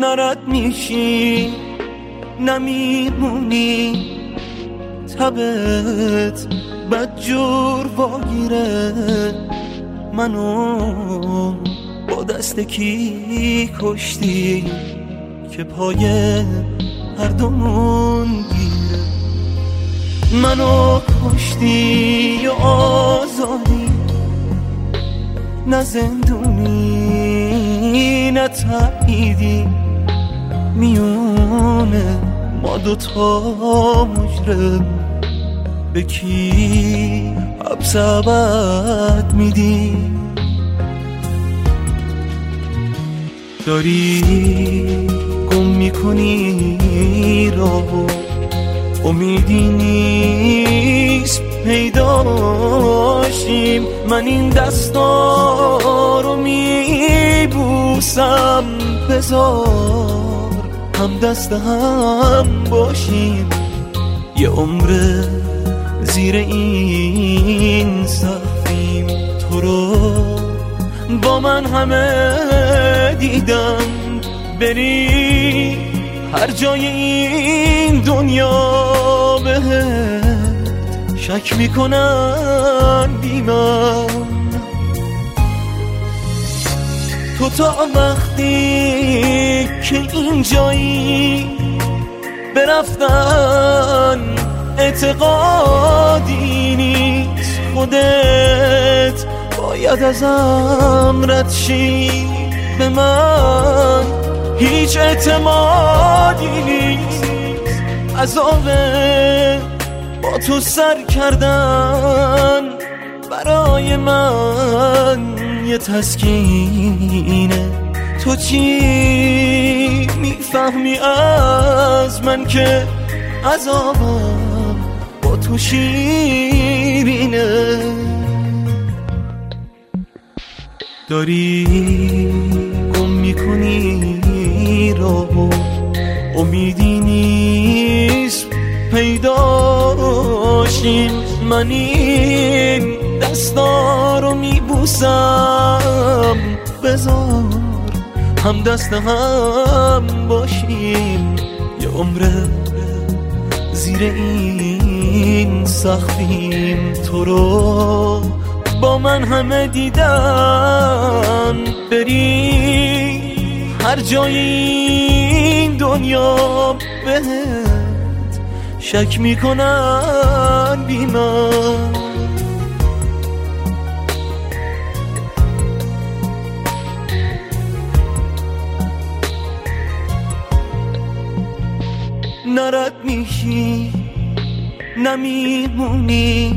نرد میشی نمیمونی، تبت بدجور واگیره منو با دست کی کشتی که پای هر دومون گیره. منو کشتی و آزادی، نه زندونی نه تبعیدی، میونه ما دوتا مجرم به کی حبس ابد میدی؟ داری گم میکنی راهو، امیدی نیست پیداشیم. من این دستا رو میبوسم، بذار هم دست هم باشیم. یه عمر زیر این سقفیم، تو رو با من همه دیدم. بری هر جای این دنیا بهت شک میکنن بی من. تو تا وقتی که اینجایی برفتن اعتقادی نیست، خودت باید ازم رد شی. به من هیچ اعتمادی نیست، عذاب با تو سر کردن برای من یه تسکینه. تو چی میفهمی از من که عذابم با تو شیرینه؟ داری گم میکنی راهو، امیدی نیست پیداشیم. من این دستا رو میبوسم، بذار هم دست هم باشیم. یه عمر زیر این سقفیم، تو رو با من همه دیدن. بری هر جای این دنیا بهت شک میکنن بی من. نرد میشی نمیمونی،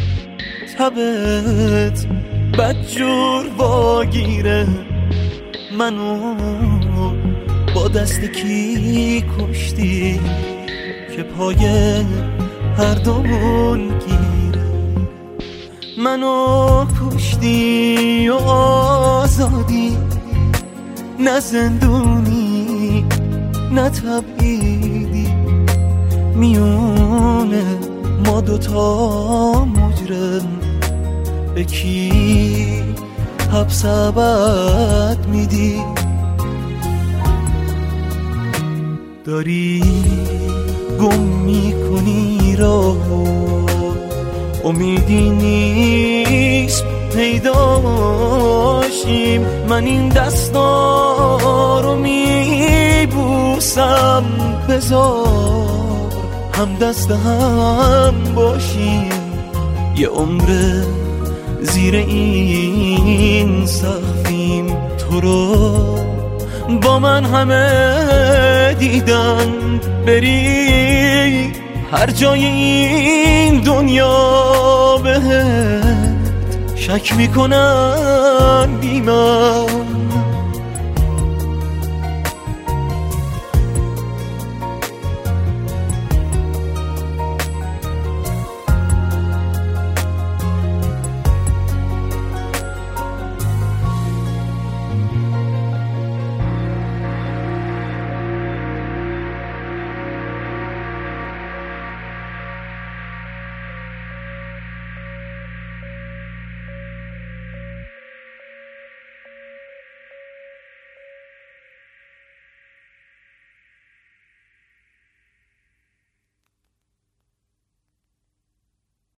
تبت بدجور واگیره منو با دست کی کشتی که پای هر دومون گیره. منو کشتی و آزادی، نه زندونی نه تبعیدی، میونه ما دوتا مجرم به کی حبس ابد میدی؟ داری گم میکنی راهو، امیدی نیست پیداشیم. من این دستا رو میبوسم، بذار هم دست هم باشیم. یه عمر زیر این سقفیم، تو رو با من همه دیدن. بری هر جای این دنیا بهت شک میکنن بی من.